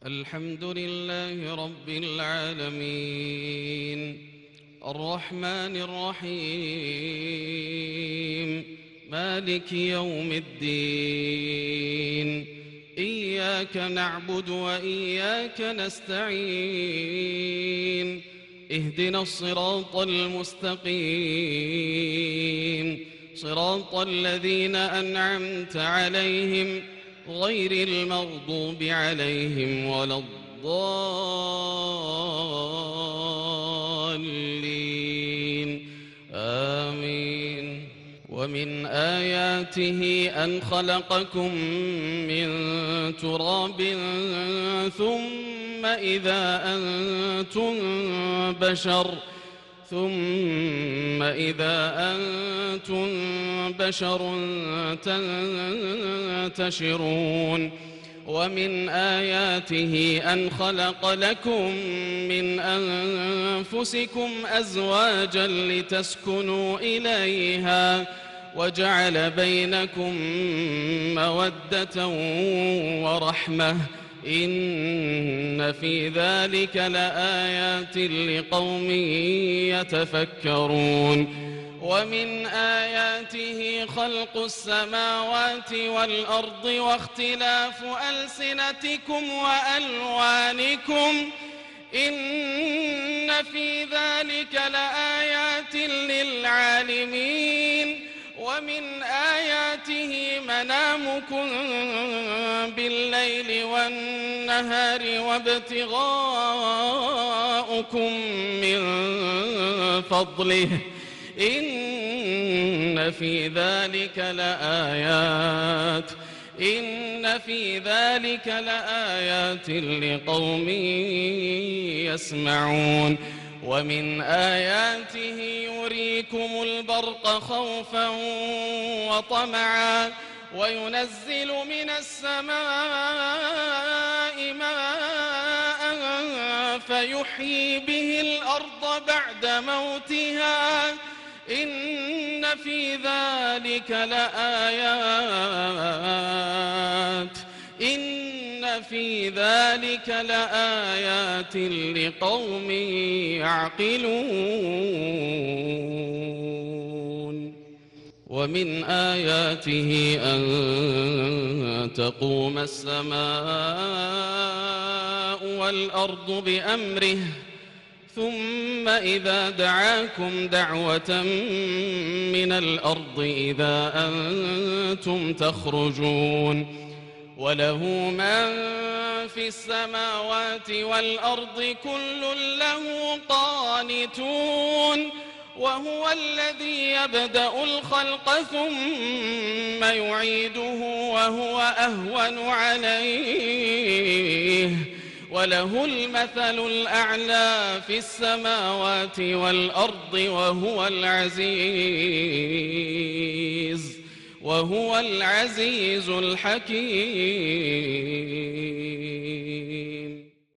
الحمد لله رب العالمين الرحمن الرحيم مالك يوم الدين إياك نعبد وإياك نستعين اهدنا الصراط المستقيم صراط الذين أنعمت عليهم غير المغضوب عليهم ولا الضالين آمين. ومن آياته أن خلقكم من تراب ثم إذا أنتم بشر تنتشرون ومن آياته أن خلق لكم من أنفسكم أزواجا لتسكنوا إليها وجعل بينكم مودة ورحمة إن في ذلك لآيات لقوم يتفكرون. ومن آياته خلق السماوات والأرض واختلاف ألسنتكم وألوانكم إن في ذلك لآيات للعالمين. ومن آياته منامكم بالليل والنهار وابتغاؤكم من فضله إن في ذلك لآيات لقوم يسمعون. ومن آياته يريكم البرق خوفا وطمعا وينزل من السماء ماء فيحيي به الأرض بعد موتها إن في ذلك لآيات لقوم يعقلون. ومن آياته أن تقوم السماء والأرض بأمره ثم إذا دعاكم دعوة من الأرض إذا أنتم تخرجون. وله من في السماوات والأرض كل له قانتون وهو الذي يبدأ الخلق ثم يعيده وهو أهون عليه وله المثل الأعلى في السماوات والأرض وهو العزيز الحكيم.